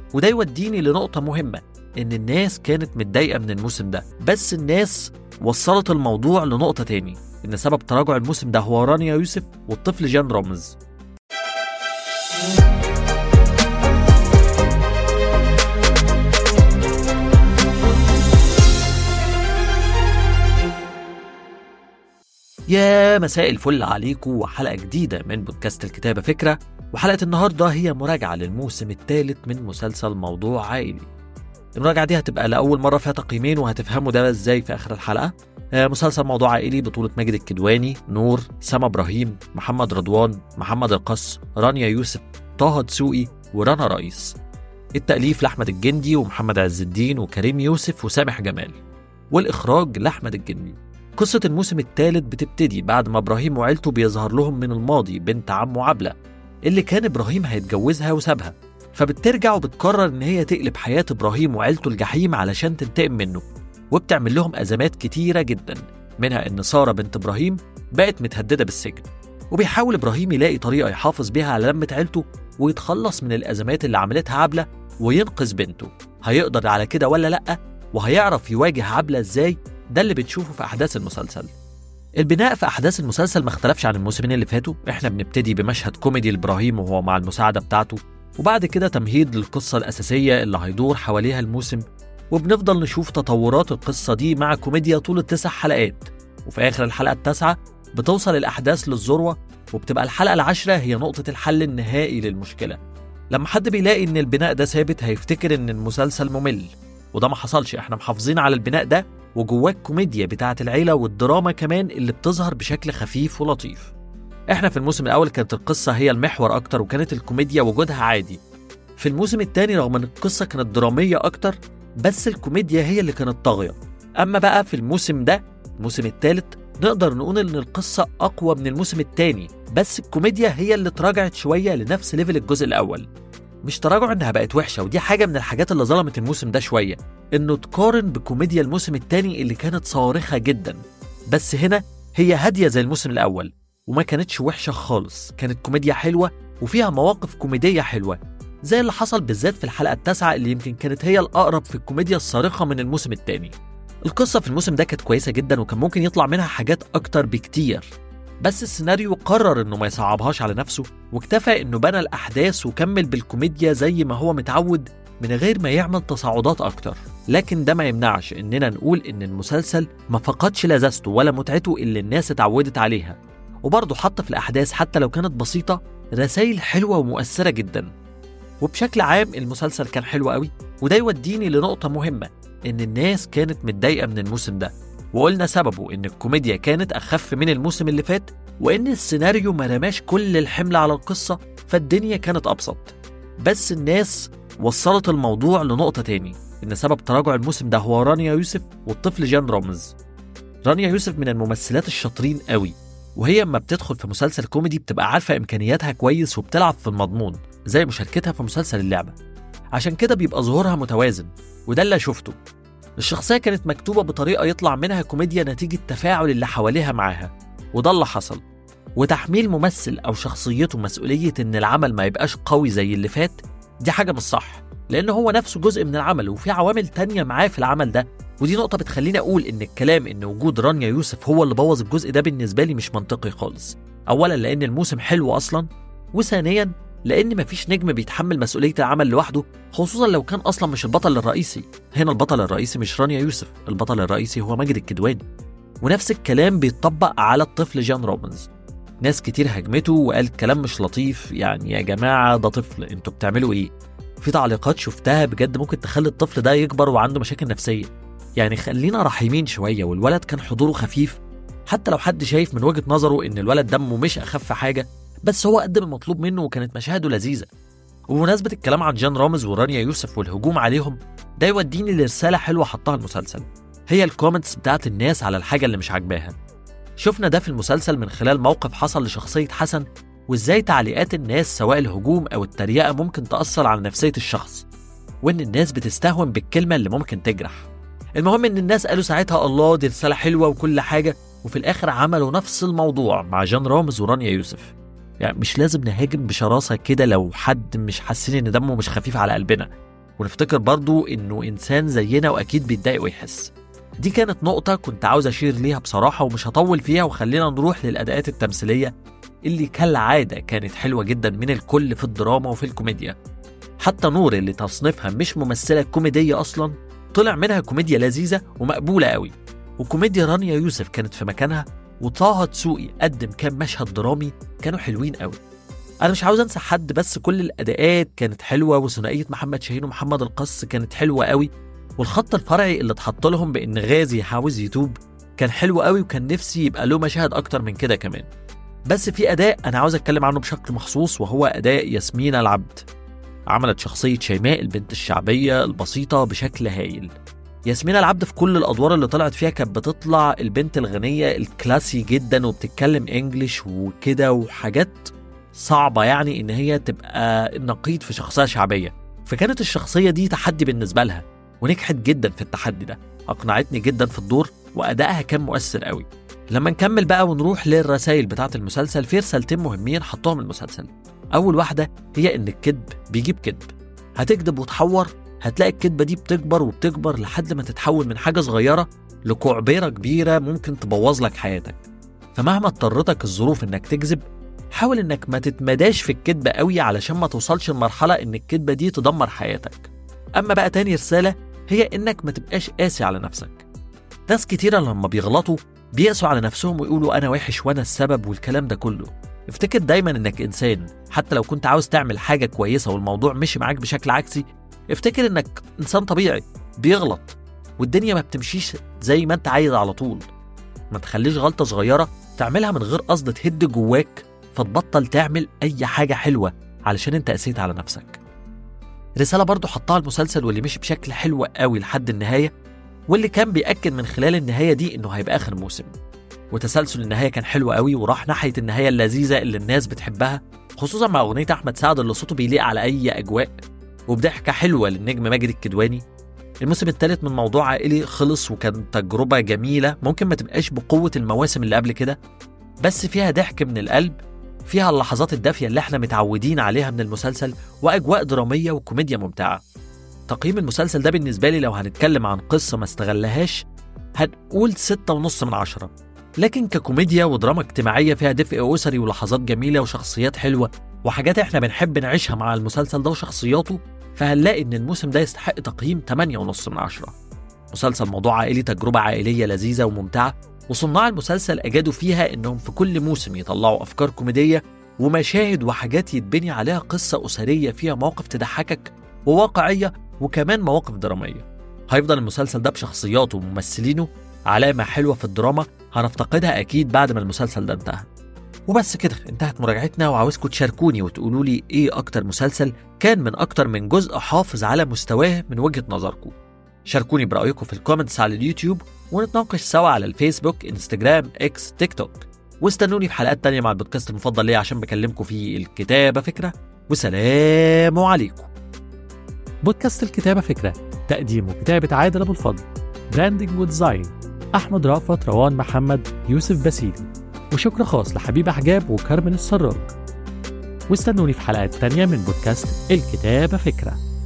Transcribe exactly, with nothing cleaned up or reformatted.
وده يوديني لنقطة مهمة، إن الناس كانت متضايقة من الموسم ده، بس الناس وصلت الموضوع لنقطة تاني، إن سبب تراجع الموسم ده هو رانيا يوسف والطفل جان رامز. يا مساء الفل عليكم، وحلقة جديدة من بودكاست الكتابة فكرة. وحلقة النهاردة هي مراجعة للموسم الثالث من مسلسل موضوع عائلي. المراجعة دي هتبقى لأول مرة فيها تقييمين، وهتفهموا ده ازاي في آخر الحلقة. مسلسل موضوع عائلي بطولة ماجد الكدواني، نور، سما إبراهيم، محمد رضوان، محمد القص، رانيا يوسف، طه دسوقي، ورنا رئيس. التأليف لأحمد الجندي ومحمد عز الدين وكريم يوسف وسامح جمال، والإخراج لأحمد الجندي. قصة الموسم الثالث بتبتدي بعد ما إبراهيم وعيلته بيظهر لهم من الماضي بنت عمه عبلة اللي كان إبراهيم هيتجوزها وسابها، فبترجع وبتقرر إن هي تقلب حياة إبراهيم وعيلته الجحيم علشان تنتقم منه، وبتعمل لهم أزمات كتيرة جدا، منها إن سارة بنت إبراهيم بقت متهددة بالسجن، وبيحاول إبراهيم يلاقي طريقة يحافظ بيها على لمة عيلته ويتخلص من الأزمات اللي عملتها عبلة وينقذ بنته. هيقدر على كده ولا لأ؟ وهيعرف يواجه عبلة إزاي؟ ده اللي بتشوفه في أحداث المسلسل. البناء في أحداث المسلسل ما اختلفش عن الموسمين اللي فاتوا. إحنا بنبتدي بمشهد كوميدي لإبراهيم وهو مع المساعدة بتاعته، وبعد كده تمهيد للقصة الأساسية اللي هيدور حواليها الموسم، وبنفضل نشوف تطورات القصة دي مع كوميديا طول التسع حلقات. وفي آخر الحلقة التاسعة بتوصل الأحداث للذروة، وبتبقى الحلقة العاشرة هي نقطة الحل النهائي للمشكلة. لما حد بيلاقي إن البناء ده ثابت هيفتكر إن المسلسل ممل، وده ما حصلش. إحنا محافظين على البناء ده، وجواه الكوميديا بتاعة العيلة والدراما كمان اللي بتظهر بشكل خفيف ولطيف. احنا في الموسم الأول كانت القصة هي المحور أكتر، وكانت الكوميديا وجودها عادي. في الموسم الثاني رغم أن القصة كانت درامية أكتر، بس الكوميديا هي اللي كانت طاغية. أما بقى في الموسم ده، الموسم الثالث، نقدر نقول أن القصة أقوى من الموسم الثاني، بس الكوميديا هي اللي تراجعت شوية لنفس ليفل الجزء الأول. مش تراجع انها بقت وحشه، ودي حاجه من الحاجات اللي ظلمت الموسم ده شويه، انه تقارن بكوميديا الموسم الثاني اللي كانت صارخه جدا. بس هنا هي هاديه زي الموسم الاول، وما كانتش وحشه خالص، كانت كوميديا حلوه وفيها مواقف كوميديه حلوه، زي اللي حصل بالذات في الحلقه التاسعه اللي يمكن كانت هي الاقرب في الكوميديا الصارخه من الموسم الثاني. القصه في الموسم ده كانت كويسه جدا، وكان ممكن يطلع منها حاجات اكتر بكتير، بس السيناريو قرر انه ما يصعبهاش على نفسه، واكتفى انه بنى الاحداث وكمل بالكوميديا زي ما هو متعود من غير ما يعمل تصاعدات اكتر. لكن ده ما يمنعش اننا نقول ان المسلسل ما فقدش لذته ولا متعته اللي الناس اتعودت عليها، وبرضه حط في الاحداث حتى لو كانت بسيطة رسائل حلوة ومؤثرة جدا. وبشكل عام المسلسل كان حلو قوي، وده يوديني لنقطة مهمة، ان الناس كانت متضايقة من الموسم ده، وقلنا سببه إن الكوميديا كانت أخف من الموسم اللي فات، وإن السيناريو ما رماش كل الحمل على القصة، فالدنيا كانت أبسط. بس الناس وصلت الموضوع لنقطة تاني، إن سبب تراجع الموسم ده هو رانيا يوسف والطفل جان رامز. رانيا يوسف من الممثلات الشاطرين قوي، وهي اما بتدخل في مسلسل كوميدي بتبقى عارفة إمكانياتها كويس وبتلعب في المضمون، زي مشاركتها في مسلسل اللعبة. عشان كده بيبقى ظهورها متوازن، وده اللي شفته. الشخصية كانت مكتوبة بطريقة يطلع منها كوميديا نتيجة تفاعل اللي حواليها معاها، وده اللي حصل. وتحميل ممثل أو شخصيته مسؤولية إن العمل ما يبقاش قوي زي اللي فات، دي حاجة مش صح، لأنه هو نفسه جزء من العمل وفي عوامل تانية معاه في العمل ده. ودي نقطة بتخليني أقول إن الكلام إن وجود رانيا يوسف هو اللي بوظ الجزء ده بالنسبة لي مش منطقي خالص. أولا لأن الموسم حلو أصلا، وثانيا لأن مفيش نجم بيتحمل مسؤولية العمل لوحده، خصوصا لو كان أصلا مش البطل الرئيسي. هنا البطل الرئيسي مش رانيا يوسف، البطل الرئيسي هو ماجد الكدواني. ونفس الكلام بيتطبق على الطفل جان رامز. ناس كتير هجمته وقالت كلام مش لطيف، يعني يا جماعة ده طفل، انتوا بتعملوا ايه؟ في تعليقات شفتها بجد ممكن تخلي الطفل ده يكبر وعنده مشاكل نفسية. يعني خلينا رحيمين شوية، والولد كان حضوره خفيف، حتى لو حد شايف من وجهة نظره ان الولد دمه مش أخف حاجة، بس هو قدم المطلوب منه وكانت مشاهده لذيذة. وبمناسبة الكلام عن جان رامز ورانيا يوسف والهجوم عليهم، ده يوديني لرسالة حلوة حطها المسلسل، هي الكومنتس بتاعت الناس على الحاجة اللي مش عاجباها. شفنا ده في المسلسل من خلال موقف حصل لشخصية حسن، وإزاي تعليقات الناس سواء الهجوم أو التريقة ممكن تأثر على نفسية الشخص، وإن الناس بتستهون بالكلمة اللي ممكن تجرح. المهم إن الناس قالوا ساعتها الله دي رسالة حلوة وكل حاجة، وفي الآخر عملوا نفس الموضوع مع جان رامز ورانيا يوسف. يعني مش لازم نهاجم بشراسة كده لو حد مش حاسين إن دمه مش خفيف على قلبنا. ونفتكر برضو إنه إنسان زينا وأكيد بيتضايق ويحس. دي كانت نقطة كنت عاوز أشير ليها بصراحة ومش هطول فيها، وخلينا نروح للأداءات التمثيلية اللي كالعادة كانت حلوة جدا من الكل في الدراما وفي الكوميديا. حتى نور اللي تصنيفها مش ممثلة كوميدية أصلا طلع منها كوميديا لذيذة ومقبولة قوي، وكوميديا رانيا يوسف كانت في مكانها، وطه دسوقي قدم كام مشهد درامي كانوا حلوين قوي. أنا مش عاوز أنسى حد، بس كل الأداءات كانت حلوة، وثنائية محمد شاهين ومحمد القص كانت حلوة قوي، والخط الفرعي اللي اتحط لهم بإن غازي عاوز يتوب كان حلو قوي، وكان نفسي يبقى له مشاهد أكتر من كده كمان. بس في أداء أنا عاوز أتكلم عنه بشكل مخصوص، وهو أداء ياسمين العبد. عملت شخصية شيماء البنت الشعبية البسيطة بشكل هايل. ياسمين العبد في كل الأدوار اللي طلعت فيها كانت بتطلع البنت الغنية الكلاسي جدا، وبتتكلم إنجليش وكده وحاجات صعبة، يعني إن هي تبقى النقيض في شخصية شعبية. فكانت الشخصية دي تحدي بالنسبة لها، ونجحت جدا في التحدي ده، أقنعتني جدا في الدور، وأدائها كان مؤثر قوي. لما نكمل بقى ونروح للرسائل بتاعة المسلسل، في رسالتين مهمين حطوهم المسلسل. أول واحدة هي إن الكذب بيجيب كذب، هتكذب وتحور هتلاقي الكذبة دي بتكبر وبتكبر لحد ما تتحول من حاجة صغيرة لكعبيرة كبيرة ممكن تبوظ لك حياتك. فمهما اضطرتك الظروف إنك تكذب، حاول إنك ما تتمداش في الكذبة قوي علشان ما توصلش لمرحلة إن الكذبة دي تدمر حياتك. أما بقى تاني رسالة هي إنك ما تبقاش قاسي على نفسك. ناس كتيرة لما بيغلطوا بيقسوا على نفسهم ويقولوا أنا وحش وأنا السبب والكلام ده كله. افتكر دايما إنك إنسان، حتى لو كنت عاوز تعمل حاجة كويسة والموضوع مشي معاك بشكل عكسي، افتكر إنك إنسان طبيعي بيغلط، والدنيا ما بتمشيش زي ما أنت عايز على طول. ما تخليش غلطة صغيرة تعملها من غير قصد تهد جواك فتبطل تعمل أي حاجة حلوة علشان أنت قسيت على نفسك. رسالة برضو حطها المسلسل واللي مشي بشكل حلو قوي لحد النهاية، واللي كان بيأكد من خلال النهاية دي إنه هيبقى آخر موسم. وتسلسل النهاية كان حلو قوي، وراح ناحية النهاية اللذيذة اللي الناس بتحبها، خصوصا مع أغنية أحمد سعد اللي صوته بيليق على أي أجواء، وبضحكة حلوة للنجم ماجد الكدواني. الموسم الثالث من موضوع عائلي خلص، وكان تجربة جميلة، ممكن ما تبقاش بقوة المواسم اللي قبل كده، بس فيها ضحك من القلب، فيها اللحظات الدافية اللي احنا متعودين عليها من المسلسل، وأجواء درامية وكوميديا ممتعة. تقييم المسلسل ده بالنسبة لي لو هنتكلم عن قصة ما استغلهاش هنقول ستة ونص من عشرة، لكن ككوميديا ودراما اجتماعية فيها دفء أسري ولحظات جميلة وشخصيات حلوة وحاجات احنا بنحب نعيشها مع المسلسل ده وشخصياته، فهنلاقي ان الموسم ده يستحق تقييم ثمانية ونص من عشرة. مسلسل موضوع عائلي تجربة عائلية لذيذة وممتعة، وصناع المسلسل أجادوا فيها انهم في كل موسم يطلعوا أفكار كوميدية ومشاهد وحاجات يتبني عليها قصة أسرية فيها مواقف تضحكك وواقعية، وكمان مواقف درامية. هيفضل المسلسل ده بشخصياته وممثلينه علامة حلوة في الدراما هنفتقدها أكيد بعد ما المسلسل ده انتهى. وبس كده انتهت مراجعتنا، وعاوزكم تشاركوني وتقولوا لي ايه أكتر مسلسل كان من أكتر من جزء حافظ على مستواه من وجهة نظركم. شاركوني برأيكم في الكومنتس على اليوتيوب، ونتناقش سوا على الفيسبوك، انستجرام، اكس، تيك توك. واستنوني في حلقات تانية مع البودكاست المفضل ليا عشان بكلمكم في الكتابة فكرة. وسلام عليكم. بودكاست الكتابة فكرة، تقديم وكتابة عادل أبو الفضل، براندنج وديزاين أحمد رأفت، روان محمد، يوسف باسيلي، وشكر خاص لحبيب حجاب وكارمن السراج. واستنوني في حلقات تانية من بودكاست الكتابة فكرة.